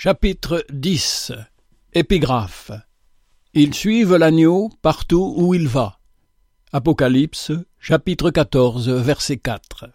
Chapitre 10. Épigraphe. Ils suivent l'agneau partout où il va. Apocalypse, chapitre 14, verset 4.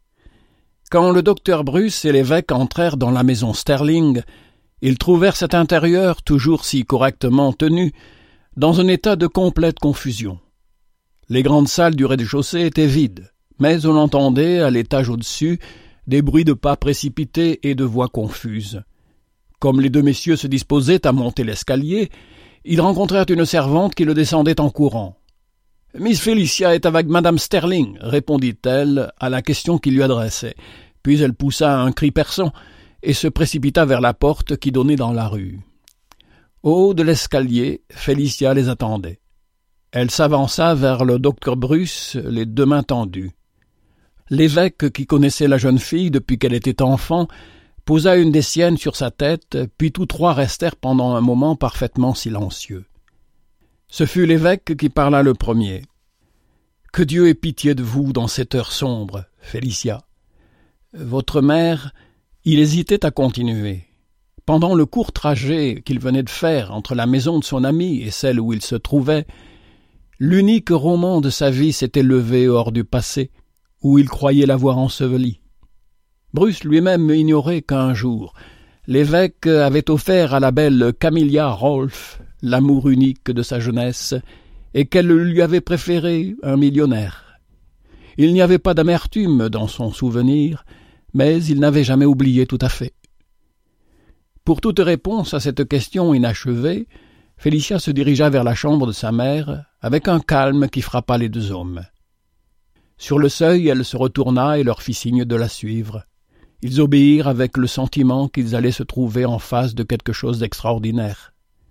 Quand le docteur Bruce et l'évêque entrèrent dans la maison Sterling, ils trouvèrent cet intérieur, toujours si correctement tenu, dans un état de complète confusion. Les grandes salles du rez-de-chaussée étaient vides, mais on entendait, à l'étage au-dessus, des bruits de pas précipités et de voix confuses. Comme les deux messieurs se disposaient à monter l'escalier, ils rencontrèrent une servante qui le descendait en courant. « Miss Felicia est avec Madame Sterling », répondit-elle à la question qu'il lui adressait. Puis elle poussa un cri perçant et se précipita vers la porte qui donnait dans la rue. Au haut de l'escalier, Felicia les attendait. Elle s'avança vers le docteur Bruce, les deux mains tendues. L'évêque, qui connaissait la jeune fille depuis qu'elle était enfant, posa une des siennes sur sa tête, puis tous trois restèrent pendant un moment parfaitement silencieux. Ce fut l'évêque qui parla le premier. « Que Dieu ait pitié de vous dans cette heure sombre, Felicia. » Votre mère, il hésitait à continuer. Pendant le court trajet qu'il venait de faire entre la maison de son ami et celle où il se trouvait, l'unique roman de sa vie s'était levé hors du passé, où il croyait l'avoir enseveli. Bruce lui-même ignorait qu'un jour, l'évêque avait offert à la belle Camilla Rolfe l'amour unique de sa jeunesse et qu'elle lui avait préféré un millionnaire. Il n'y avait pas d'amertume dans son souvenir, mais il n'avait jamais oublié tout à fait. Pour toute réponse à cette question inachevée, Felicia se dirigea vers la chambre de sa mère avec un calme qui frappa les deux hommes. Sur le seuil, elle se retourna et leur fit signe de la suivre. Ils obéirent avec le sentiment qu'ils allaient se trouver en face de quelque chose d'extraordinaire.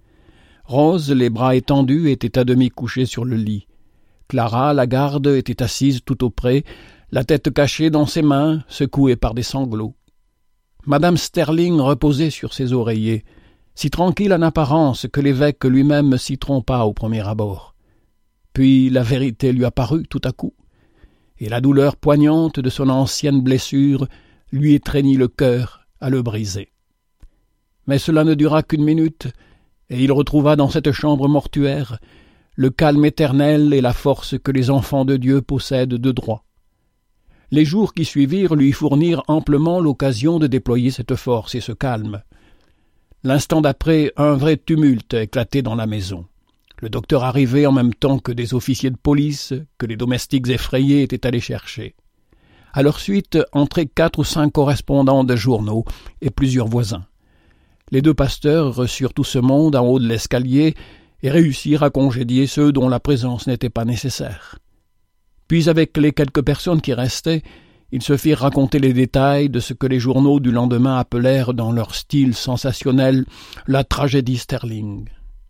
Rose, les bras étendus, était à demi couchée sur le lit. Clara, la garde, était assise tout auprès, la tête cachée dans ses mains, secouée par des sanglots. Madame Sterling reposait sur ses oreillers, si tranquille en apparence que l'évêque lui-même s'y trompa au premier abord. Puis la vérité lui apparut tout à coup, et la douleur poignante de son ancienne blessure lui étreignit le cœur à le briser. Mais cela ne dura qu'une minute, et il retrouva dans cette chambre mortuaire le calme éternel et la force que les enfants de Dieu possèdent de droit. Les jours qui suivirent lui fournirent amplement l'occasion de déployer cette force et ce calme. L'instant d'après, un vrai tumulte éclatait dans la maison. Le docteur arrivait en même temps que des officiers de police, que les domestiques effrayés étaient allés chercher. À leur suite entraient 4 ou 5 correspondants de journaux et plusieurs voisins. Les deux pasteurs reçurent tout ce monde en haut de l'escalier et réussirent à congédier ceux dont la présence n'était pas nécessaire. Puis avec les quelques personnes qui restaient, ils se firent raconter les détails de ce que les journaux du lendemain appelèrent dans leur style sensationnel la tragédie Sterling.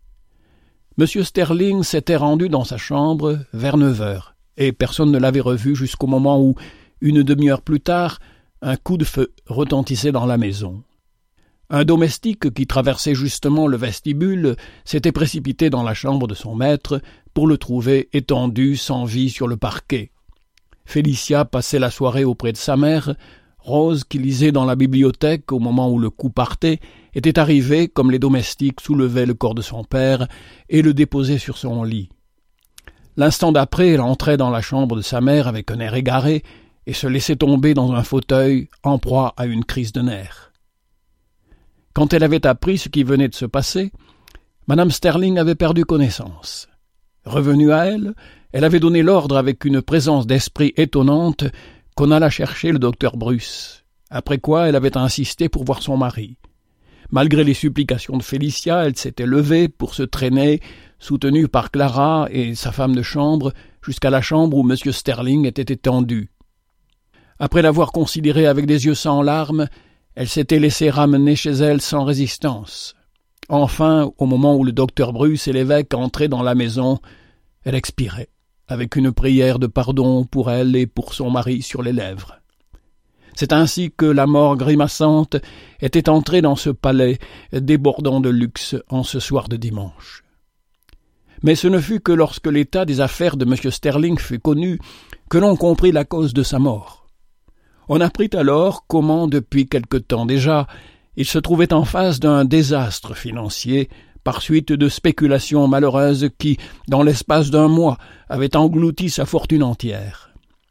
M. Sterling s'était rendu dans sa chambre vers 9 heures, et personne ne l'avait revu jusqu'au moment où, une demi-heure plus tard, un coup de feu retentissait dans la maison. Un domestique qui traversait justement le vestibule s'était précipité dans la chambre de son maître pour le trouver étendu sans vie sur le parquet. Felicia passait la soirée auprès de sa mère. Rose, qui lisait dans la bibliothèque au moment où le coup partait, était arrivée comme les domestiques soulevaient le corps de son père et le déposaient sur son lit. L'instant d'après, elle entrait dans la chambre de sa mère avec un air égaré et se laissait tomber dans un fauteuil en proie à une crise de nerfs. Quand elle avait appris ce qui venait de se passer, Madame Sterling avait perdu connaissance. Revenue à elle, elle avait donné l'ordre avec une présence d'esprit étonnante qu'on alla chercher le docteur Bruce, après quoi elle avait insisté pour voir son mari. Malgré les supplications de Felicia, elle s'était levée pour se traîner, soutenue par Clara et sa femme de chambre, jusqu'à la chambre où M. Sterling était étendu. Après l'avoir considéré avec des yeux sans larmes, elle s'était laissée ramener chez elle sans résistance. Enfin, au moment où le docteur Bruce et l'évêque entraient dans la maison, elle expirait, avec une prière de pardon pour elle et pour son mari sur les lèvres. C'est ainsi que la mort grimaçante était entrée dans ce palais débordant de luxe en ce soir de dimanche. Mais ce ne fut que lorsque l'état des affaires de M. Sterling fut connu que l'on comprit la cause de sa mort. On apprit alors comment, depuis quelque temps déjà, Il se trouvait en face d'un désastre financier par suite de spéculations malheureuses qui, dans l'espace d'un mois, avaient englouti sa fortune entière.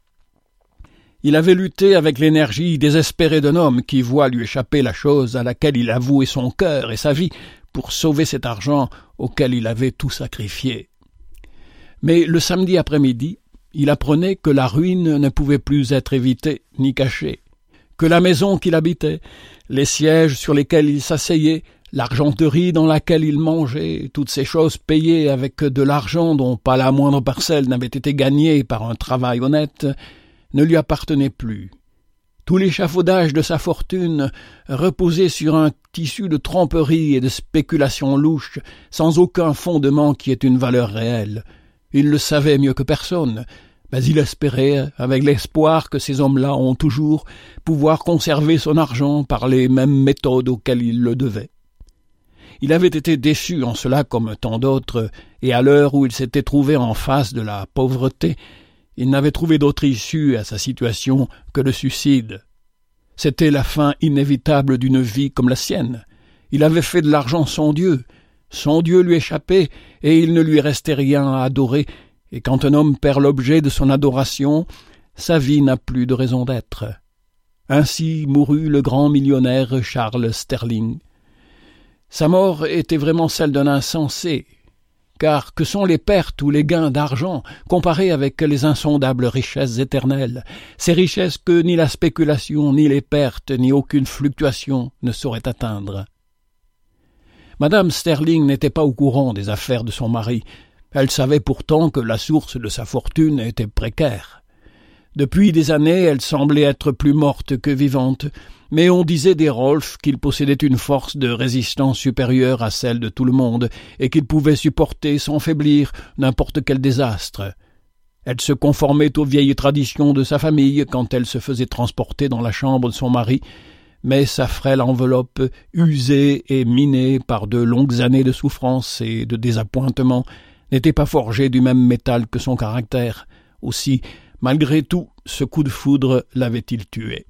Il avait lutté avec l'énergie désespérée d'un homme qui voit lui échapper la chose à laquelle il avouait son cœur et sa vie pour sauver cet argent auquel il avait tout sacrifié. Mais le samedi après-midi, il apprenait que la ruine ne pouvait plus être évitée ni cachée, que la maison qu'il habitait, les sièges sur lesquels il s'asseyait, l'argenterie dans laquelle il mangeait, toutes ces choses payées avec de l'argent dont pas la moindre parcelle n'avait été gagnée par un travail honnête, ne lui appartenaient plus. Tout l'échafaudage de sa fortune reposait sur un tissu de tromperie et de spéculations louches, sans aucun fondement qui ait une valeur réelle. Il le savait mieux que personne, mais il espérait, avec l'espoir que ces hommes-là ont toujours, pouvoir conserver son argent par les mêmes méthodes auxquelles il le devait. Il avait été déçu en cela comme tant d'autres, et à l'heure où il s'était trouvé en face de la pauvreté, il n'avait trouvé d'autre issue à sa situation que le suicide. C'était la fin inévitable d'une vie comme la sienne. Il avait fait de l'argent son Dieu lui échappait, et il ne lui restait rien à adorer, et quand un homme perd l'objet de son adoration, sa vie n'a plus de raison d'être. Ainsi mourut le grand millionnaire Charles Sterling. Sa mort était vraiment celle d'un insensé, car que sont les pertes ou les gains d'argent comparés avec les insondables richesses éternelles, ces richesses que ni la spéculation, ni les pertes, ni aucune fluctuation ne sauraient atteindre. Madame Sterling n'était pas au courant des affaires de son mari. Elle savait pourtant que la source de sa fortune était précaire. Depuis des années, elle semblait être plus morte que vivante, mais on disait des Rolfe qu'il possédait une force de résistance supérieure à celle de tout le monde et qu'il pouvait supporter sans faiblir n'importe quel désastre. Elle se conformait aux vieilles traditions de sa famille quand elle se faisait transporter dans la chambre de son mari, mais sa frêle enveloppe, usée et minée par de longues années de souffrance et de désappointement, n'était pas forgée du même métal que son caractère. Aussi, malgré tout, ce coup de foudre l'avait-il tué.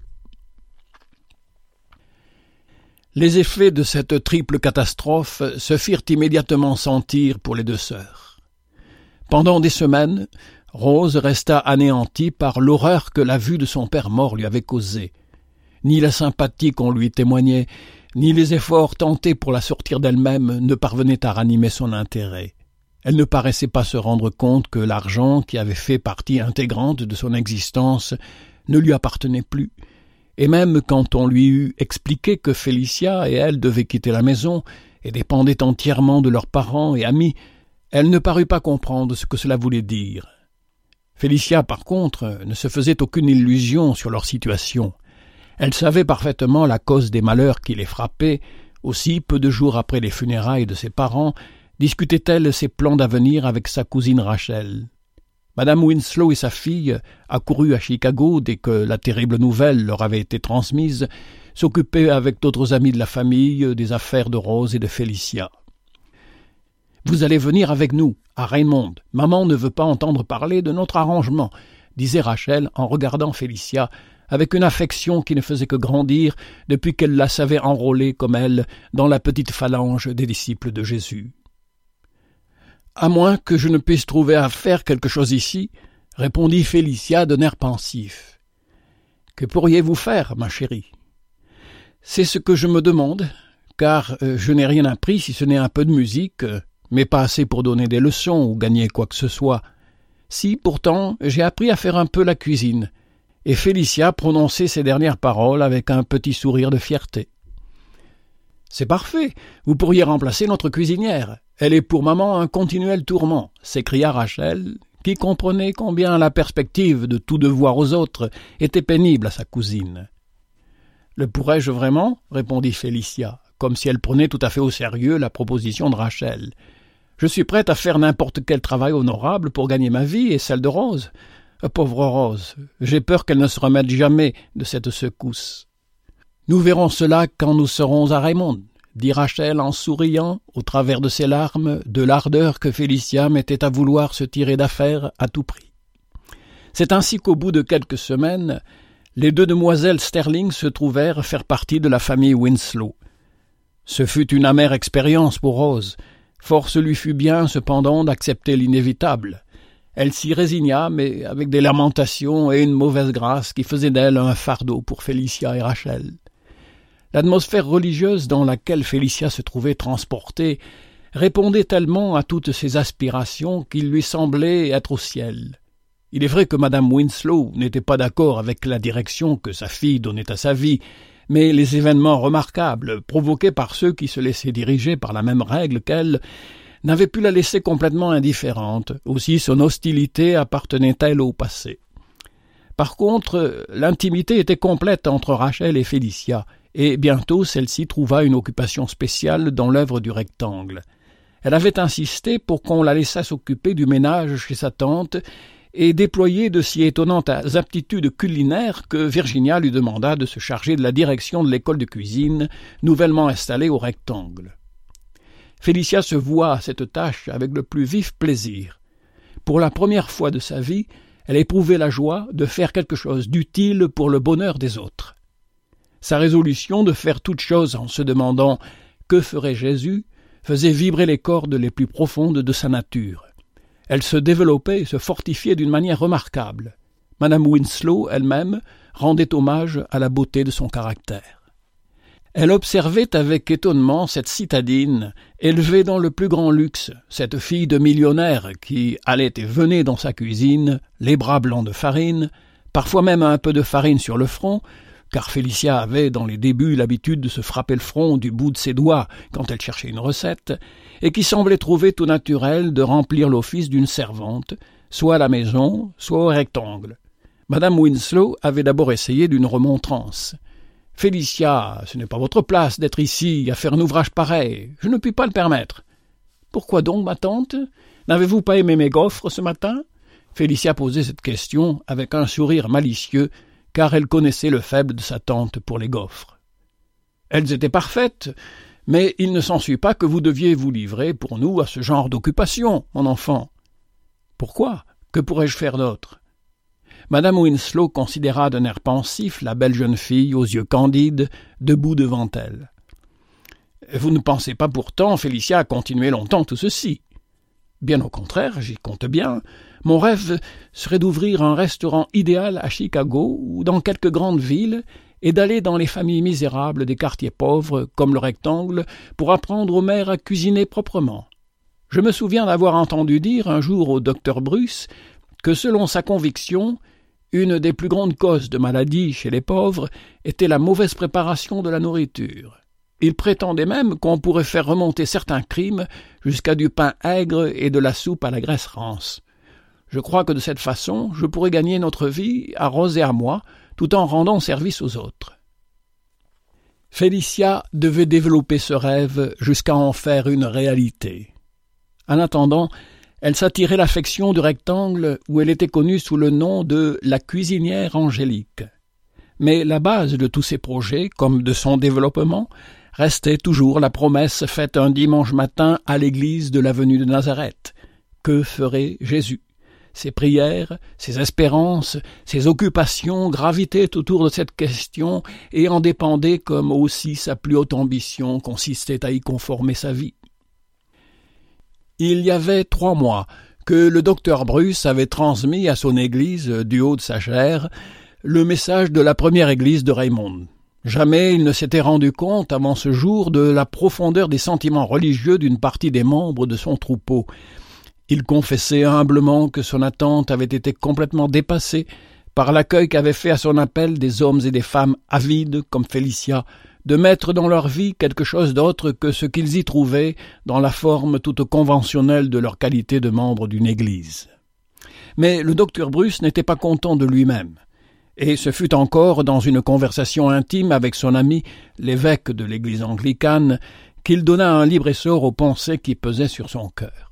Les effets de cette triple catastrophe se firent immédiatement sentir pour les deux sœurs. Pendant des semaines, Rose resta anéantie par l'horreur que la vue de son père mort lui avait causée. Ni la sympathie qu'on lui témoignait, ni les efforts tentés pour la sortir d'elle-même ne parvenaient à ranimer son intérêt. Elle ne paraissait pas se rendre compte que l'argent, qui avait fait partie intégrante de son existence, ne lui appartenait plus. Et même quand on lui eut expliqué que Félicia et elle devaient quitter la maison et dépendaient entièrement de leurs parents et amis, elle ne parut pas comprendre ce que cela voulait dire. Félicia, par contre, ne se faisait aucune illusion sur leur situation. Elle savait parfaitement la cause des malheurs qui les frappaient. Aussi, peu de jours après les funérailles de ses parents, discutait-elle ses plans d'avenir avec sa cousine Rachel. Madame Winslow et sa fille, accourues à Chicago dès que la terrible nouvelle leur avait été transmise, s'occupaient avec d'autres amis de la famille des affaires de Rose et de Félicia. « Vous allez venir avec nous, à Raymond. Maman ne veut pas entendre parler de notre arrangement, » disait Rachel en regardant Félicia, avec une affection qui ne faisait que grandir depuis qu'elle la savait enrôlée comme elle dans la petite phalange des disciples de Jésus. « À moins que je ne puisse trouver à faire quelque chose ici, » répondit Félicia d'un air pensif. « Que pourriez-vous faire, ma chérie ? » ?»« C'est ce que je me demande, car je n'ai rien appris si ce n'est un peu de musique, mais pas assez pour donner des leçons ou gagner quoi que ce soit. Si, pourtant, j'ai appris à faire un peu la cuisine. » Et Félicia prononçait ces dernières paroles avec un petit sourire de fierté. « C'est parfait, vous pourriez remplacer notre cuisinière. Elle est pour maman un continuel tourment, » s'écria Rachel, qui comprenait combien la perspective de tout devoir aux autres était pénible à sa cousine. « Le pourrais-je vraiment ?» répondit Félicia, comme si elle prenait tout à fait au sérieux la proposition de Rachel. « Je suis prête à faire n'importe quel travail honorable pour gagner ma vie et celle de Rose. Pauvre Rose, j'ai peur qu'elle ne se remette jamais de cette secousse. »« Nous verrons cela quand nous serons à Raymond, » dit Rachel en souriant, au travers de ses larmes, de l'ardeur que Félicia mettait à vouloir se tirer d'affaire à tout prix. C'est ainsi qu'au bout de quelques semaines, les deux demoiselles Sterling se trouvèrent faire partie de la famille Winslow. Ce fut une amère expérience pour Rose. Force lui fut bien, cependant, d'accepter l'inévitable. Elle s'y résigna, mais avec des lamentations et une mauvaise grâce qui faisaient d'elle un fardeau pour Félicia et Rachel. L'atmosphère religieuse dans laquelle Félicia se trouvait transportée répondait tellement à toutes ses aspirations qu'il lui semblait être au ciel. Il est vrai que Madame Winslow n'était pas d'accord avec la direction que sa fille donnait à sa vie, mais les événements remarquables, provoqués par ceux qui se laissaient diriger par la même règle qu'elle, n'avaient pu la laisser complètement indifférente. Aussi son hostilité appartenait-elle au passé. Par contre, l'intimité était complète entre Rachel et Félicia, et bientôt celle-ci trouva une occupation spéciale dans l'œuvre du rectangle. Elle avait insisté pour qu'on la laissât s'occuper du ménage chez sa tante et déployer de si étonnantes aptitudes culinaires que Virginia lui demanda de se charger de la direction de l'école de cuisine, nouvellement installée au rectangle. Félicia se voua à cette tâche avec le plus vif plaisir. Pour la première fois de sa vie, elle éprouvait la joie de faire quelque chose d'utile pour le bonheur des autres. Sa résolution de faire toute chose en se demandant « Que ferait Jésus ?» faisait vibrer les cordes les plus profondes de sa nature. Elle se développait et se fortifiait d'une manière remarquable. Madame Winslow, elle-même, rendait hommage à la beauté de son caractère. Elle observait avec étonnement cette citadine, élevée dans le plus grand luxe, cette fille de millionnaire qui allait et venait dans sa cuisine, les bras blancs de farine, parfois même un peu de farine sur le front, car Félicia avait dans les débuts l'habitude de se frapper le front du bout de ses doigts quand elle cherchait une recette, et qui semblait trouver tout naturel de remplir l'office d'une servante, soit à la maison, soit au rectangle. Madame Winslow avait d'abord essayé d'une remontrance. « Félicia, ce n'est pas votre place d'être ici à faire un ouvrage pareil, je ne puis pas le permettre. »« Pourquoi donc, ma tante? N'avez-vous pas aimé mes gaufres ce matin ?» Félicia posait cette question avec un sourire malicieux, car elle connaissait le faible de sa tante pour les gaufres. « Elles étaient parfaites, mais il ne s'ensuit pas que vous deviez vous livrer pour nous à ce genre d'occupation, mon enfant. »« Pourquoi? Que pourrais-je faire d'autre ?» Madame Winslow considéra d'un air pensif la belle jeune fille aux yeux candides, debout devant elle. « Vous ne pensez pas pourtant, Félicia, à continuer longtemps tout ceci. » « Bien au contraire, j'y compte bien. Mon rêve serait d'ouvrir un restaurant idéal à Chicago ou dans quelque grande ville et d'aller dans les familles misérables des quartiers pauvres, comme le rectangle, pour apprendre aux mères à cuisiner proprement. Je me souviens d'avoir entendu dire un jour au docteur Bruce que, selon sa conviction, une des plus grandes causes de maladie chez les pauvres était la mauvaise préparation de la nourriture. Il prétendait même qu'on pourrait faire remonter certains crimes jusqu'à du pain aigre et de la soupe à la graisse rance. Je crois que de cette façon, je pourrais gagner notre vie à Rose et à moi, tout en rendant service aux autres. Félicia devait développer ce rêve jusqu'à en faire une réalité. En attendant, elle s'attirait l'affection du rectangle où elle était connue sous le nom de la cuisinière Angélique. Mais la base de tous ces projets, comme de son développement, restait toujours la promesse faite un dimanche matin à l'église de l'avenue de Nazareth. Que ferait Jésus? Ses prières, ses espérances, ses occupations gravitaient autour de cette question et en dépendaient comme aussi sa plus haute ambition consistait à y conformer sa vie. Il y avait 3 mois que le docteur Bruce avait transmis à son église, du haut de sa chaire, le message de la première église de Raymond. Jamais il ne s'était rendu compte avant ce jour de la profondeur des sentiments religieux d'une partie des membres de son troupeau. Il confessait humblement que son attente avait été complètement dépassée par l'accueil qu'avaient fait à son appel des hommes et des femmes avides comme Félicia, de mettre dans leur vie quelque chose d'autre que ce qu'ils y trouvaient dans la forme toute conventionnelle de leur qualité de membre d'une église. Mais le docteur Bruce n'était pas content de lui-même. Et ce fut encore dans une conversation intime avec son ami, l'évêque de l'église anglicane, qu'il donna un libre essor aux pensées qui pesaient sur son cœur.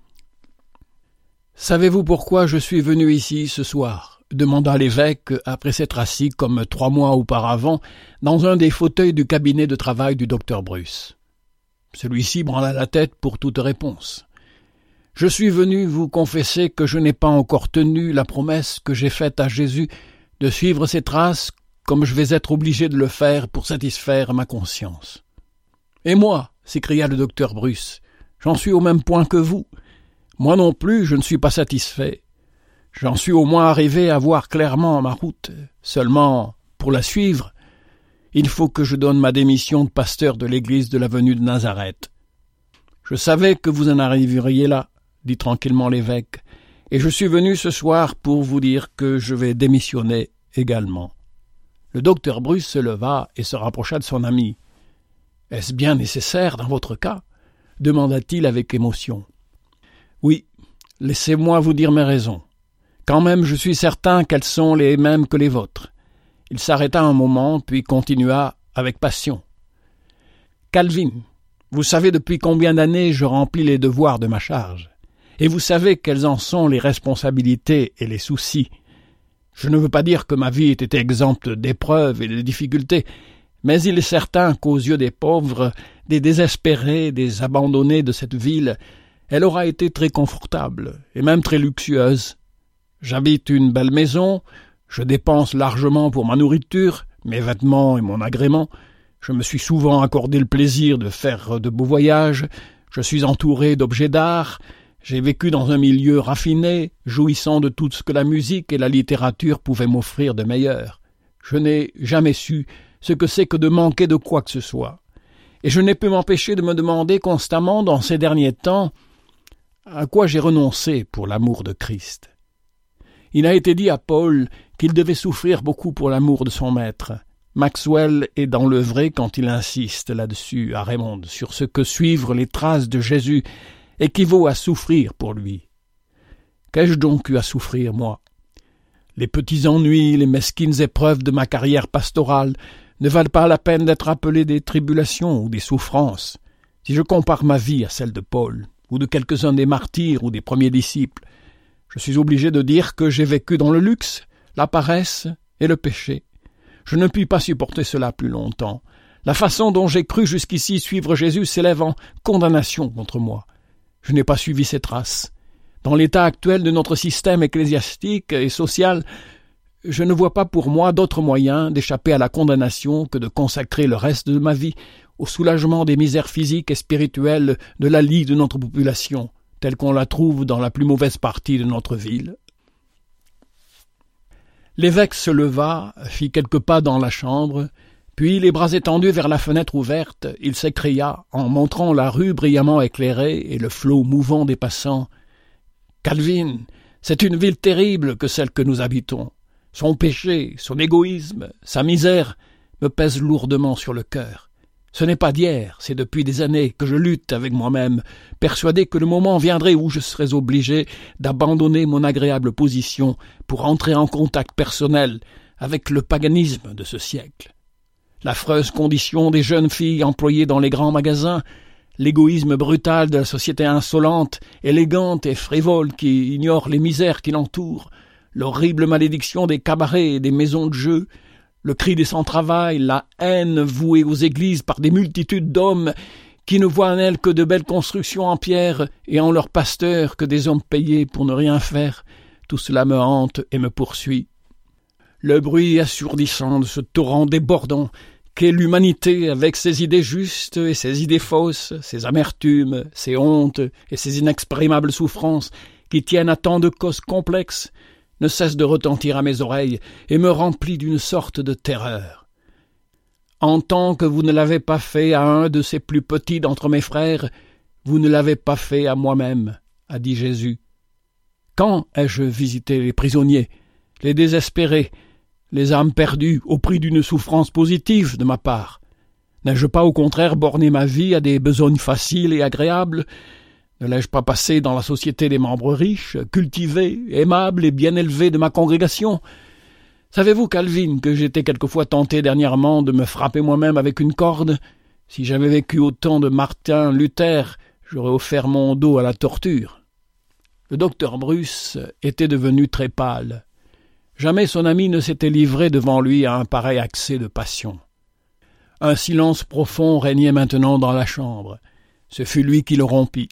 « Savez-vous pourquoi je suis venu ici ce soir ?» demanda l'évêque après s'être assis comme 3 mois auparavant dans un des fauteuils du cabinet de travail du docteur Bruce. Celui-ci branla la tête pour toute réponse. « Je suis venu vous confesser que je n'ai pas encore tenu la promesse que j'ai faite à Jésus de suivre ses traces comme je vais être obligé de le faire pour satisfaire ma conscience. » « Et moi » s'écria le docteur Bruce, « j'en suis au même point que vous. Moi non plus, je ne suis pas satisfait. J'en suis au moins arrivé à voir clairement ma route. Seulement, pour la suivre, il faut que je donne ma démission de pasteur de l'église de l'avenue de Nazareth. »« Je savais que vous en arriveriez là, » dit tranquillement l'évêque, « et je suis venu ce soir pour vous dire que je vais démissionner également. » Le docteur Bruce se leva et se rapprocha de son ami. « Est-ce bien nécessaire dans votre cas ?» demanda-t-il avec émotion. « Oui, laissez-moi vous dire mes raisons. Quand même, je suis certain qu'elles sont les mêmes que les vôtres. » Il s'arrêta un moment, puis continua avec passion. « Calvin, vous savez depuis combien d'années je remplis les devoirs de ma charge, et vous savez quelles en sont les responsabilités et les soucis. Je ne veux pas dire que ma vie ait été exempte d'épreuves et de difficultés, mais il est certain qu'aux yeux des pauvres, des désespérés, des abandonnés de cette ville, elle aura été très confortable, et même très luxueuse. J'habite une belle maison, je dépense largement pour ma nourriture, mes vêtements et mon agrément, je me suis souvent accordé le plaisir de faire de beaux voyages, je suis entouré d'objets d'art, j'ai vécu dans un milieu raffiné, jouissant de tout ce que la musique et la littérature pouvaient m'offrir de meilleur. Je n'ai jamais su ce que c'est que de manquer de quoi que ce soit. Et je n'ai pu m'empêcher de me demander constamment dans ces derniers temps à quoi j'ai renoncé pour l'amour de Christ. Il a été dit à Paul qu'il devait souffrir beaucoup pour l'amour de son maître. Maxwell est dans le vrai quand il insiste là-dessus à Raymond sur ce que suivre les traces de Jésus équivaut à souffrir pour lui. Qu'ai-je donc eu à souffrir, moi? Les petits ennuis, les mesquines épreuves de ma carrière pastorale ne valent pas la peine d'être appelés des tribulations ou des souffrances. Si je compare ma vie à celle de Paul, ou de quelques-uns des martyrs ou des premiers disciples, je suis obligé de dire que j'ai vécu dans le luxe, la paresse et le péché. Je ne puis pas supporter cela plus longtemps. La façon dont j'ai cru jusqu'ici suivre Jésus s'élève en condamnation contre moi. Je n'ai pas suivi ses traces. Dans l'état actuel de notre système ecclésiastique et social, je ne vois pas pour moi d'autre moyen d'échapper à la condamnation que de consacrer le reste de ma vie au soulagement des misères physiques et spirituelles de la lie de notre population, telle qu'on la trouve dans la plus mauvaise partie de notre ville. L'évêque se leva, fit quelques pas dans la chambre, puis, les bras étendus vers la fenêtre ouverte, il s'écria, en montrant la rue brillamment éclairée et le flot mouvant des passants, « Calvin, c'est une ville terrible que celle que nous habitons. Son péché, son égoïsme, sa misère me pèsent lourdement sur le cœur. Ce n'est pas d'hier, c'est depuis des années que je lutte avec moi-même, persuadé que le moment viendrait où je serais obligé d'abandonner mon agréable position pour entrer en contact personnel avec le paganisme de ce siècle. L'affreuse condition des jeunes filles employées dans les grands magasins, l'égoïsme brutal de la société insolente, élégante et frivole qui ignore les misères qui l'entourent, l'horrible malédiction des cabarets et des maisons de jeu, le cri des sans-travail, la haine vouée aux églises par des multitudes d'hommes qui ne voient en elles que de belles constructions en pierre et en leurs pasteurs que des hommes payés pour ne rien faire, tout cela me hante et me poursuit. Le bruit assourdissant de ce torrent débordant qu'est l'humanité avec ses idées justes et ses idées fausses, ses amertumes, ses hontes et ses inexprimables souffrances qui tiennent à tant de causes complexes, ne cesse de retentir à mes oreilles et me remplit d'une sorte de terreur. En tant que vous ne l'avez pas fait à un de ces plus petits d'entre mes frères, vous ne l'avez pas fait à moi-même, a dit Jésus. Quand ai-je visité les prisonniers, les désespérés, les âmes perdues au prix d'une souffrance positive de ma part? N'ai-je pas au contraire borné ma vie à des besognes faciles et agréables? Ne l'ai-je pas passé dans la société des membres riches, cultivés, aimables et bien élevés de ma congrégation? Savez-vous, Calvin, que j'étais quelquefois tenté dernièrement de me frapper moi-même avec une corde? Si j'avais vécu au temps de Martin Luther, j'aurais offert mon dos à la torture. Le docteur Bruce était devenu très pâle. Jamais son ami ne s'était livré devant lui à un pareil accès de passion. Un silence profond régnait maintenant dans la chambre. Ce fut lui qui le rompit.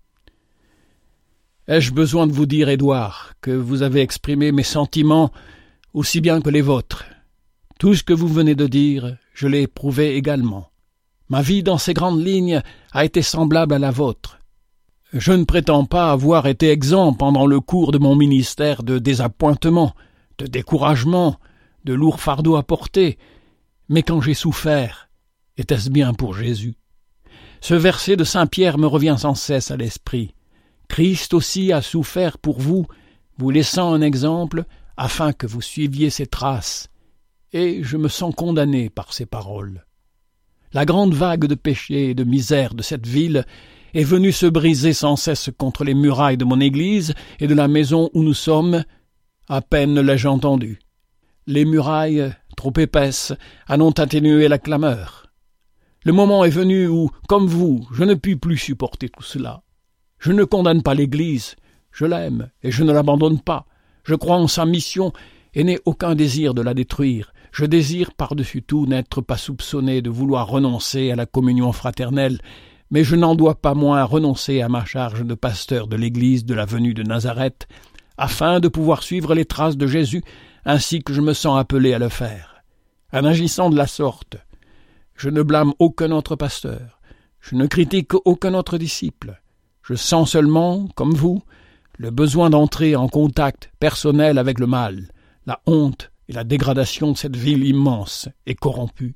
« Ai-je besoin de vous dire, Édouard, que vous avez exprimé mes sentiments aussi bien que les vôtres? Tout ce que vous venez de dire, je l'ai éprouvé également. Ma vie dans ces grandes lignes a été semblable à la vôtre. Je ne prétends pas avoir été exempt pendant le cours de mon ministère de désappointement, de découragement, de lourds fardeaux à porter, mais quand j'ai souffert, était-ce bien pour Jésus? Ce verset de saint Pierre me revient sans cesse à l'esprit. Christ aussi a souffert pour vous, vous laissant un exemple, afin que vous suiviez ses traces. Et je me sens condamné par ces paroles. La grande vague de péché et de misère de cette ville est venue se briser sans cesse contre les murailles de mon église et de la maison où nous sommes. À peine l'ai-je entendu. Les murailles, trop épaisses, en ont atténué la clameur. Le moment est venu où, comme vous, je ne puis plus supporter tout cela. Je ne condamne pas l'Église, je l'aime et je ne l'abandonne pas. Je crois en sa mission et n'ai aucun désir de la détruire. Je désire par-dessus tout n'être pas soupçonné de vouloir renoncer à la communion fraternelle, mais je n'en dois pas moins renoncer à ma charge de pasteur de l'Église de la venue de Nazareth, afin de pouvoir suivre les traces de Jésus, ainsi que je me sens appelé à le faire. En agissant de la sorte, je ne blâme aucun autre pasteur, je ne critique aucun autre disciple. Je sens seulement, comme vous, le besoin d'entrer en contact personnel avec le mal, la honte et la dégradation de cette ville immense et corrompue.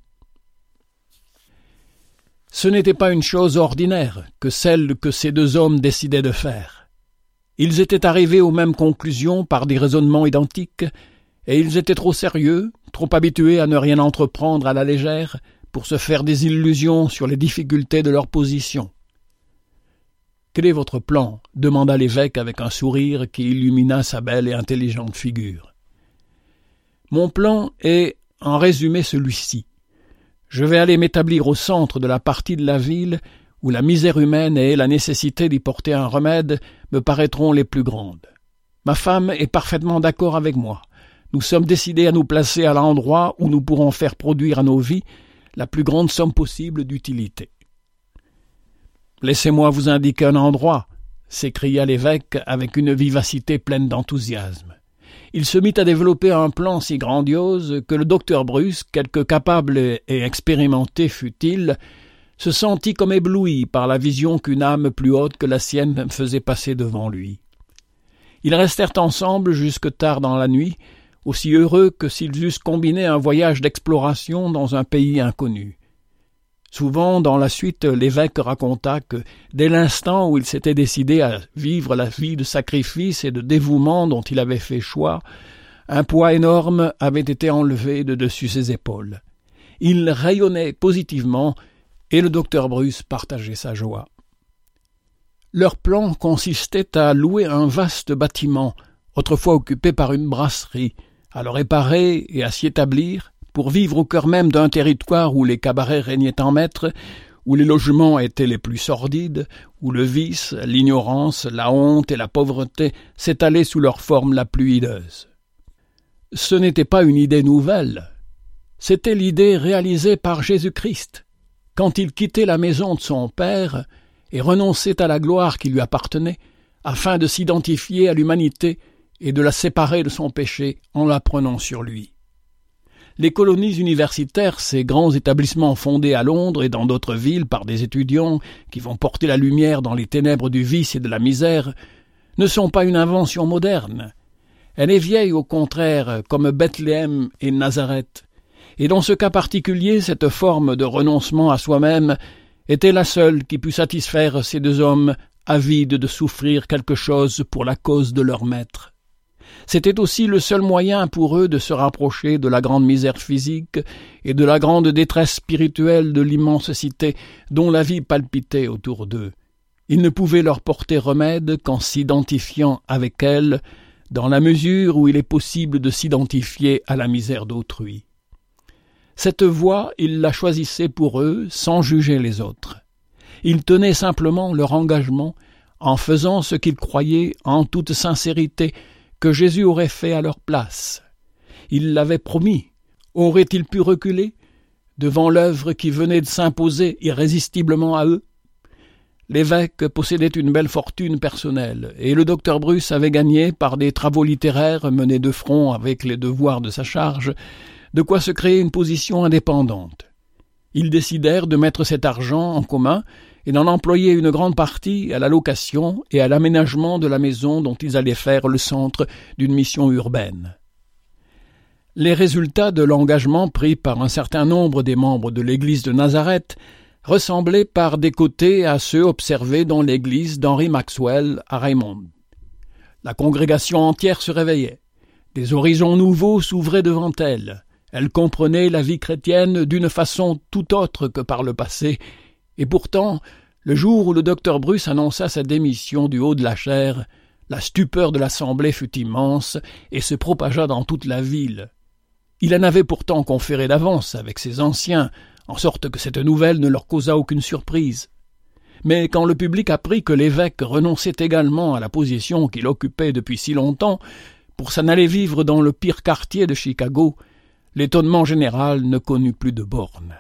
Ce n'était pas une chose ordinaire que celle que ces deux hommes décidaient de faire. Ils étaient arrivés aux mêmes conclusions par des raisonnements identiques, et ils étaient trop sérieux, trop habitués à ne rien entreprendre à la légère pour se faire des illusions sur les difficultés de leur position. « Quel est votre plan » demanda l'évêque avec un sourire qui illumina sa belle et intelligente figure. « Mon plan est, en résumé, celui-ci. Je vais aller m'établir au centre de la partie de la ville où la misère humaine et la nécessité d'y porter un remède me paraîtront les plus grandes. Ma femme est parfaitement d'accord avec moi. Nous sommes décidés à nous placer à l'endroit où nous pourrons faire produire à nos vies la plus grande somme possible d'utilité. » « Laissez-moi vous indiquer un endroit » s'écria l'évêque avec une vivacité pleine d'enthousiasme. Il se mit à développer un plan si grandiose que le docteur Bruce, quelque capable et expérimenté fût-il, se sentit comme ébloui par la vision qu'une âme plus haute que la sienne faisait passer devant lui. Ils restèrent ensemble jusque tard dans la nuit, aussi heureux que s'ils eussent combiné un voyage d'exploration dans un pays inconnu. Souvent, dans la suite, l'évêque raconta que, dès l'instant où il s'était décidé à vivre la vie de sacrifice et de dévouement dont il avait fait choix, un poids énorme avait été enlevé de dessus ses épaules. Il rayonnait positivement, et le docteur Bruce partageait sa joie. Leur plan consistait à louer un vaste bâtiment, autrefois occupé par une brasserie, à le réparer et à s'y établir, pour vivre au cœur même d'un territoire où les cabarets régnaient en maître, où les logements étaient les plus sordides, où le vice, l'ignorance, la honte et la pauvreté s'étalaient sous leur forme la plus hideuse. Ce n'était pas une idée nouvelle, c'était l'idée réalisée par Jésus-Christ, quand il quittait la maison de son Père et renonçait à la gloire qui lui appartenait, afin de s'identifier à l'humanité et de la séparer de son péché en la prenant sur lui. Les colonies universitaires, ces grands établissements fondés à Londres et dans d'autres villes par des étudiants qui vont porter la lumière dans les ténèbres du vice et de la misère, ne sont pas une invention moderne. Elle est vieille au contraire, comme Bethléem et Nazareth. Et dans ce cas particulier, cette forme de renoncement à soi-même était la seule qui put satisfaire ces deux hommes avides de souffrir quelque chose pour la cause de leur maître. C'était aussi le seul moyen pour eux de se rapprocher de la grande misère physique et de la grande détresse spirituelle de l'immense cité dont la vie palpitait autour d'eux. Ils ne pouvaient leur porter remède qu'en s'identifiant avec elle, dans la mesure où il est possible de s'identifier à la misère d'autrui. Cette voie, ils la choisissaient pour eux sans juger les autres. Ils tenaient simplement leur engagement en faisant ce qu'ils croyaient en toute sincérité que Jésus aurait fait à leur place. Il l'avait promis. Auraient-ils pu reculer devant l'œuvre qui venait de s'imposer irrésistiblement à eux? L'évêque possédait une belle fortune personnelle, et le docteur Bruce avait gagné, par des travaux littéraires menés de front avec les devoirs de sa charge, de quoi se créer une position indépendante. Ils décidèrent de mettre cet argent en commun et d'en employer une grande partie à la location et à l'aménagement de la maison dont ils allaient faire le centre d'une mission urbaine. Les résultats de l'engagement pris par un certain nombre des membres de l'église de Nazareth ressemblaient par des côtés à ceux observés dans l'église d'Henry Maxwell à Raymond. La congrégation entière se réveillait. Des horizons nouveaux s'ouvraient devant elle. Elle comprenait la vie chrétienne d'une façon tout autre que par le passé, et pourtant, le jour où le docteur Bruce annonça sa démission du haut de la chaire, la stupeur de l'assemblée fut immense et se propagea dans toute la ville. Il en avait pourtant conféré d'avance avec ses anciens, en sorte que cette nouvelle ne leur causa aucune surprise. Mais quand le public apprit que l'évêque renonçait également à la position qu'il occupait depuis si longtemps, pour s'en aller vivre dans le pire quartier de Chicago, l'étonnement général ne connut plus de bornes.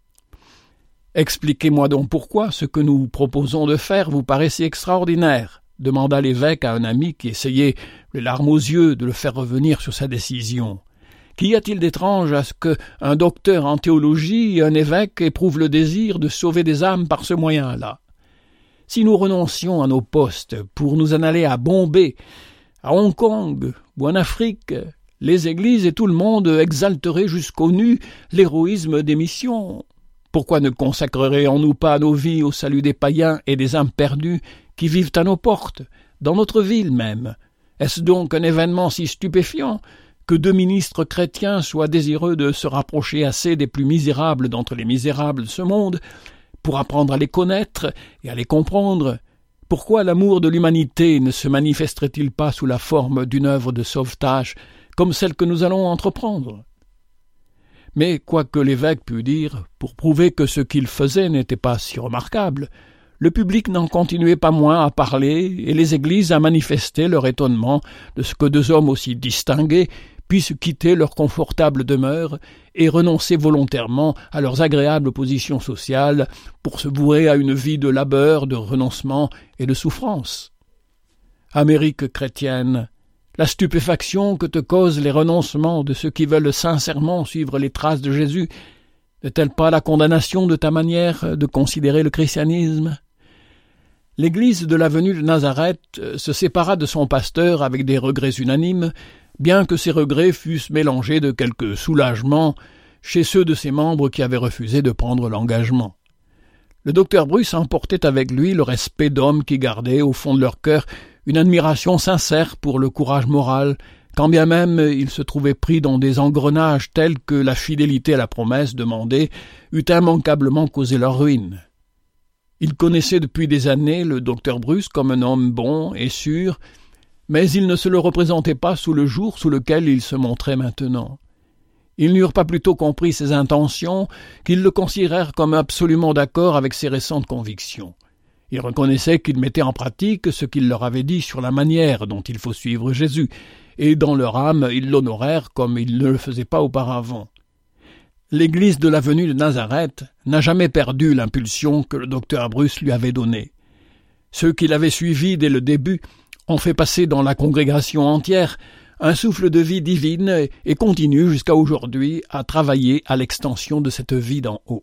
« Expliquez-moi donc pourquoi ce que nous proposons de faire vous paraît si extraordinaire » demanda l'évêque à un ami qui essayait, les larmes aux yeux, de le faire revenir sur sa décision. « Qu'y a-t-il d'étrange à ce qu'un docteur en théologie et un évêque éprouvent le désir de sauver des âmes par ce moyen-là? Si nous renoncions à nos postes pour nous en aller à Bombay, à Hong Kong ou en Afrique, les églises et tout le monde exalteraient jusqu'aux nues l'héroïsme des missions. Pourquoi ne consacrerions-nous pas nos vies au salut des païens et des âmes perdues qui vivent à nos portes, dans notre ville même? Est-ce donc un événement si stupéfiant que 2 ministres chrétiens soient désireux de se rapprocher assez des plus misérables d'entre les misérables de ce monde pour apprendre à les connaître et à les comprendre? Pourquoi l'amour de l'humanité ne se manifesterait-il pas sous la forme d'une œuvre de sauvetage comme celle que nous allons entreprendre? Mais quoique l'évêque pût dire, pour prouver que ce qu'il faisait n'était pas si remarquable, le public n'en continuait pas moins à parler et les églises à manifester leur étonnement de ce que 2 hommes aussi distingués puissent quitter leur confortable demeure et renoncer volontairement à leurs agréables positions sociales pour se vouer à une vie de labeur, de renoncement et de souffrance. Amérique chrétienne, la stupéfaction que te causent les renoncements de ceux qui veulent sincèrement suivre les traces de Jésus n'est-elle pas la condamnation de ta manière de considérer le christianisme? L'église de l'avenue de Nazareth se sépara de son pasteur avec des regrets unanimes, bien que ces regrets fussent mélangés de quelques soulagements chez ceux de ses membres qui avaient refusé de prendre l'engagement. Le docteur Bruce emportait avec lui le respect d'hommes qui gardaient au fond de leur cœur une admiration sincère pour le courage moral, quand bien même il se trouvait pris dans des engrenages tels que la fidélité à la promesse demandée eût immanquablement causé leur ruine. Il connaissait depuis des années le docteur Bruce comme un homme bon et sûr, mais il ne se le représentait pas sous le jour sous lequel il se montrait maintenant. Ils n'eurent pas plutôt compris ses intentions qu'ils le considérèrent comme absolument d'accord avec ses récentes convictions. Ils reconnaissaient qu'il mettait en pratique ce qu'il leur avait dit sur la manière dont il faut suivre Jésus, et dans leur âme ils l'honorèrent comme il ne le faisait pas auparavant. L'église de l'avenue de Nazareth n'a jamais perdu l'impulsion que le docteur Bruce lui avait donnée. Ceux qui l'avaient suivi dès le début ont fait passer dans la congrégation entière un souffle de vie divine et continuent jusqu'à aujourd'hui à travailler à l'extension de cette vie d'en haut.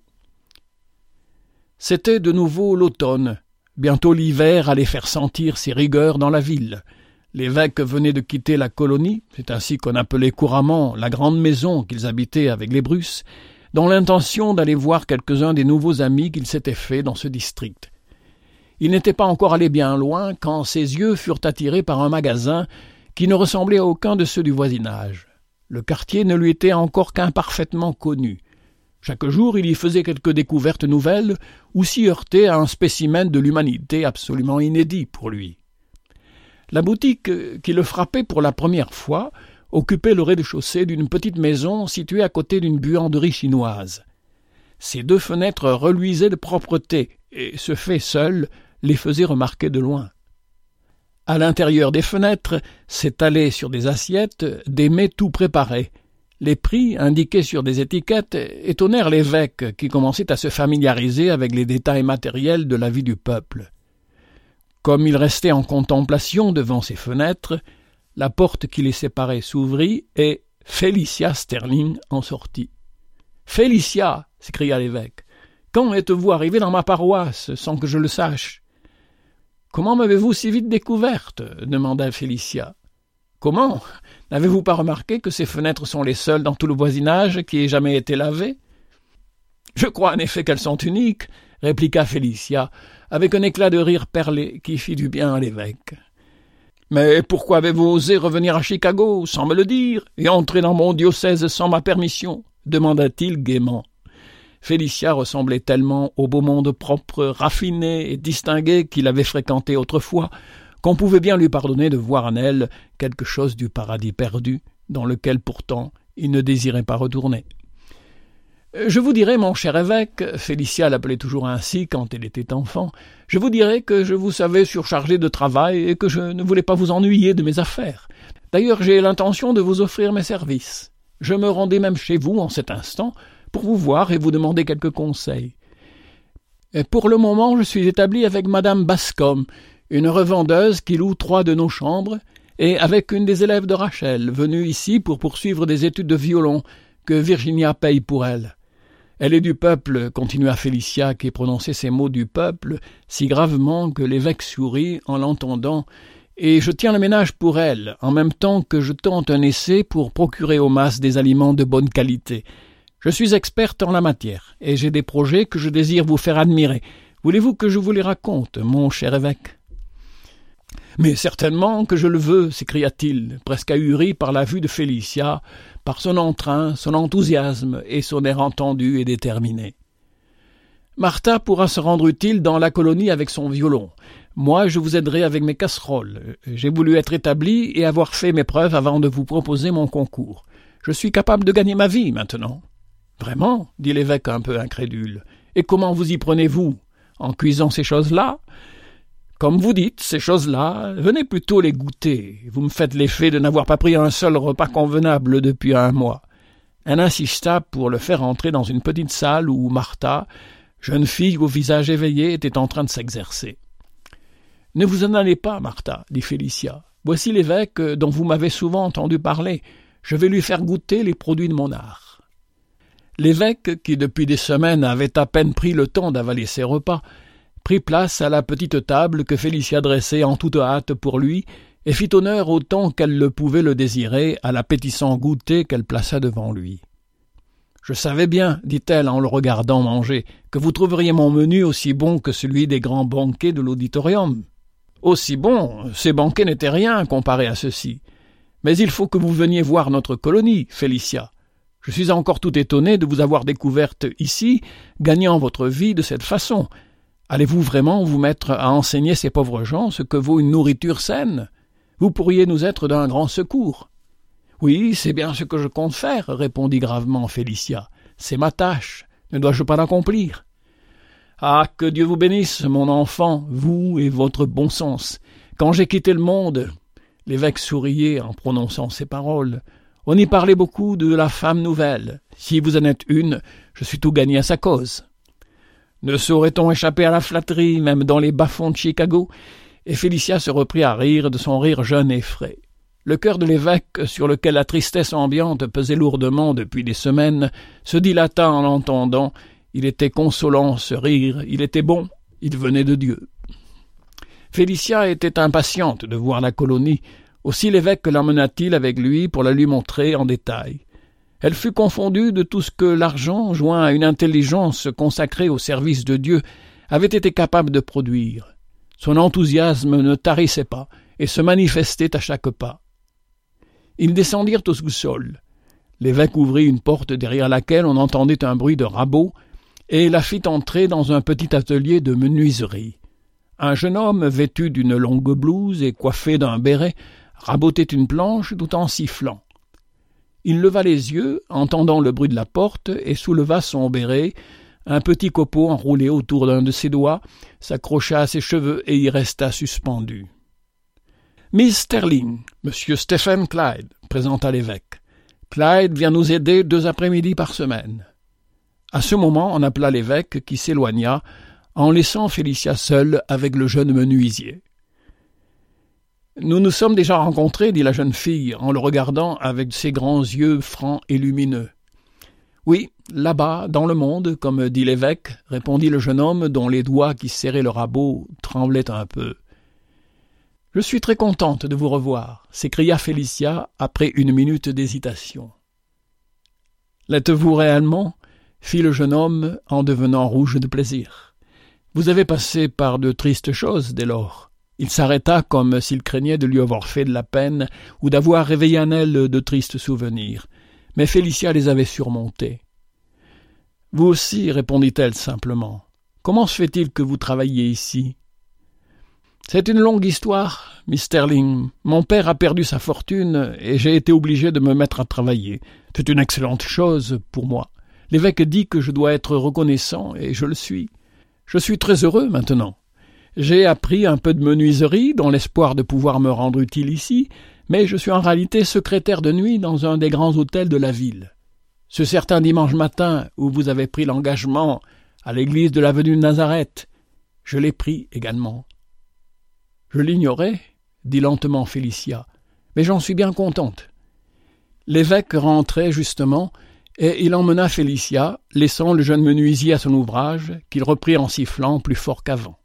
C'était de nouveau l'automne. Bientôt l'hiver allait faire sentir ses rigueurs dans la ville. L'évêque venait de quitter la colonie, c'est ainsi qu'on appelait couramment la grande maison qu'ils habitaient avec les Bruce, dans l'intention d'aller voir quelques-uns des nouveaux amis qu'il s'était fait dans ce district. Il n'était pas encore allé bien loin quand ses yeux furent attirés par un magasin qui ne ressemblait à aucun de ceux du voisinage. Le quartier ne lui était encore qu'imparfaitement connu. Chaque jour, il y faisait quelques découvertes nouvelles ou s'y heurtait à un spécimen de l'humanité absolument inédit pour lui. La boutique qui le frappait pour la première fois occupait le rez-de-chaussée d'une petite maison située à côté d'une buanderie chinoise. Ses 2 fenêtres reluisaient de propreté et ce fait seul les faisait remarquer de loin. À l'intérieur des fenêtres s'étalaient sur des assiettes des mets tout préparés. Les prix indiqués sur des étiquettes étonnèrent l'évêque qui commençait à se familiariser avec les détails matériels de la vie du peuple. Comme il restait en contemplation devant ces fenêtres, la porte qui les séparait s'ouvrit et Félicia Sterling en sortit. « Félicia ! s'écria l'évêque. « Quand êtes-vous arrivé dans ma paroisse, sans que je le sache ?»« Comment m'avez-vous si vite découverte ?» demanda Félicia. « Comment ? N'avez-vous pas remarqué que ces fenêtres sont les seules dans tout le voisinage qui aient jamais été lavées ?»« Je crois en effet qu'elles sont uniques, » répliqua Félicia, avec un éclat de rire perlé qui fit du bien à l'évêque. « Mais pourquoi avez-vous osé revenir à Chicago sans me le dire et entrer dans mon diocèse sans ma permission ?» demanda-t-il gaiement. Félicia ressemblait tellement au beau monde propre, raffiné et distingué qu'il avait fréquenté autrefois qu'on pouvait bien lui pardonner de voir en elle quelque chose du paradis perdu, dans lequel pourtant il ne désirait pas retourner. « Je vous dirai, mon cher évêque, » Félicia l'appelait toujours ainsi quand elle était enfant, « je vous dirai que je vous savais surchargé de travail et que je ne voulais pas vous ennuyer de mes affaires. D'ailleurs, j'ai l'intention de vous offrir mes services. Je me rendais même chez vous en cet instant pour vous voir et vous demander quelques conseils. Pour le moment, je suis établi avec Madame Bascom, une revendeuse qui loue 3 de nos chambres, et avec une des élèves de Rachel, venue ici pour poursuivre des études de violon que Virginia paye pour elle. Elle est du peuple, continua Félicia, qui prononçait ces mots du peuple si gravement que l'évêque sourit en l'entendant, et je tiens le ménage pour elle, en même temps que je tente un essai pour procurer aux masses des aliments de bonne qualité. Je suis experte en la matière, et j'ai des projets que je désire vous faire admirer. Voulez-vous que je vous les raconte, mon cher évêque ? » « Mais certainement que je le veux, » s'écria-t-il, presque ahuri par la vue de Félicia, par son entrain, son enthousiasme et son air entendu et déterminé. « Martha pourra se rendre utile dans la colonie avec son violon. Moi, je vous aiderai avec mes casseroles. J'ai voulu être établi et avoir fait mes preuves avant de vous proposer mon concours. Je suis capable de gagner ma vie maintenant. »« Vraiment ?» dit l'évêque un peu incrédule. « Et comment vous y prenez-vous ? En cuisant ces choses-là ? » « Comme vous dites, ces choses-là, venez plutôt les goûter. Vous me faites l'effet de n'avoir pas pris un seul repas convenable depuis 1 mois. » Elle insista pour le faire entrer dans une petite salle où Martha, jeune fille au visage éveillé, était en train de s'exercer. « Ne vous en allez pas, Martha, dit Félicia. Voici l'évêque dont vous m'avez souvent entendu parler. Je vais lui faire goûter les produits de mon art. » L'évêque, qui depuis des semaines avait à peine pris le temps d'avaler ses repas, prit place à la petite table que Félicia dressait en toute hâte pour lui et fit honneur autant qu'elle le pouvait le désirer à l'appétissant goûter qu'elle plaça devant lui. « Je savais bien, dit-elle en le regardant manger, que vous trouveriez mon menu aussi bon que celui des grands banquets de l'auditorium. Aussi bon, ces banquets n'étaient rien comparés à ceux-ci. Mais il faut que vous veniez voir notre colonie, Félicia. Je suis encore tout étonné de vous avoir découverte ici, gagnant votre vie de cette façon. Allez-vous vraiment vous mettre à enseigner ces pauvres gens ce que vaut une nourriture saine ? Vous pourriez nous être d'un grand secours. »« Oui, c'est bien ce que je compte faire, » répondit gravement Félicia. « C'est ma tâche. Ne dois-je pas l'accomplir ? » »« Ah, que Dieu vous bénisse, mon enfant, vous et votre bon sens. Quand j'ai quitté le monde... » L'évêque souriait en prononçant ces paroles. « On y parlait beaucoup de la femme nouvelle. Si vous en êtes une, je suis tout gagné à sa cause. » Ne saurait-on échapper à la flatterie, même dans les bas-fonds de Chicago ? Et Félicia se reprit à rire de son rire jeune et frais. Le cœur de l'évêque, sur lequel la tristesse ambiante pesait lourdement depuis des semaines, se dilata en l'entendant. Il était consolant ce rire, il était bon, il venait de Dieu. Félicia était impatiente de voir la colonie, aussi l'évêque l'emmena-t-il avec lui pour la lui montrer en détail. Elle fut confondue de tout ce que l'argent, joint à une intelligence consacrée au service de Dieu, avait été capable de produire. Son enthousiasme ne tarissait pas et se manifestait à chaque pas. Ils descendirent au sous-sol. L'évêque ouvrit une porte derrière laquelle on entendait un bruit de rabot et la fit entrer dans un petit atelier de menuiserie. Un jeune homme vêtu d'une longue blouse et coiffé d'un béret rabotait une planche tout en sifflant. Il leva les yeux, entendant le bruit de la porte, et souleva son béret. Un petit copeau enroulé autour d'un de ses doigts s'accrocha à ses cheveux et y resta suspendu. « Miss Sterling, Monsieur Stephen Clyde, » présenta l'évêque. « Clyde vient nous aider 2 après-midi par semaine. » À ce moment, on appela l'évêque qui s'éloigna, en laissant Félicia seule avec le jeune menuisier. « Nous nous sommes déjà rencontrés, dit la jeune fille, en le regardant avec ses grands yeux francs et lumineux. Oui, là-bas, dans le monde, comme dit l'évêque, répondit le jeune homme dont les doigts qui serraient le rabot tremblaient un peu. « Je suis très contente de vous revoir, » s'écria Félicia après une minute d'hésitation. « L'êtes-vous réellement ?» fit le jeune homme en devenant rouge de plaisir. « Vous avez passé par de tristes choses dès lors. » Il s'arrêta comme s'il craignait de lui avoir fait de la peine ou d'avoir réveillé en elle de tristes souvenirs. Mais Félicia les avait surmontés. « Vous aussi, répondit-elle simplement. Comment se fait-il que vous travailliez ici ?»« C'est une longue histoire, Miss Sterling. Mon père a perdu sa fortune et j'ai été obligé de me mettre à travailler. C'est une excellente chose pour moi. L'évêque dit que je dois être reconnaissant et je le suis. Je suis très heureux maintenant. J'ai appris un peu de menuiserie dans l'espoir de pouvoir me rendre utile ici, mais je suis en réalité secrétaire de nuit dans un des grands hôtels de la ville. Ce certain dimanche matin où vous avez pris l'engagement à l'église de l'avenue de Nazareth, je l'ai pris également. »« Je l'ignorais, » dit lentement Félicia, « mais j'en suis bien contente. » L'évêque rentrait justement, et il emmena Félicia, laissant le jeune menuisier à son ouvrage, qu'il reprit en sifflant plus fort qu'avant.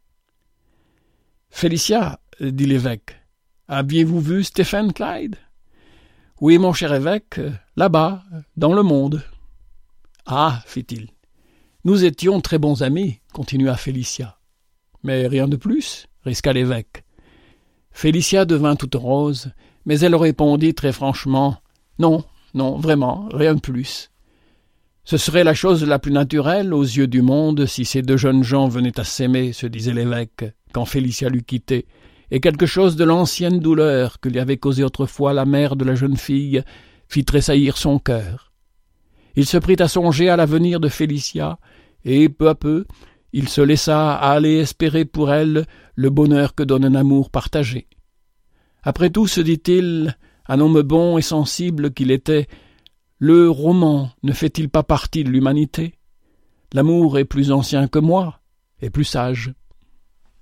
« Félicia, » dit l'évêque, « aviez-vous vu Stephen Clyde ?»« Oui, mon cher évêque, là-bas, dans le monde. »« Ah, fit-il. Nous étions très bons amis, continua Félicia. »« Mais rien de plus, risqua l'évêque. » Félicia devint toute rose, mais elle répondit très franchement « Non, non, vraiment, rien de plus. » Ce serait la chose la plus naturelle aux yeux du monde si ces deux jeunes gens venaient à s'aimer, se disait l'évêque, quand Félicia l'eut quitté, et quelque chose de l'ancienne douleur que lui avait causée autrefois la mère de la jeune fille fit tressaillir son cœur. Il se prit à songer à l'avenir de Félicia, et peu à peu, il se laissa aller espérer pour elle le bonheur que donne un amour partagé. Après tout, se dit-il, un homme bon et sensible qu'il était, le roman ne fait-il pas partie de l'humanité ? L'amour est plus ancien que moi, et plus sage.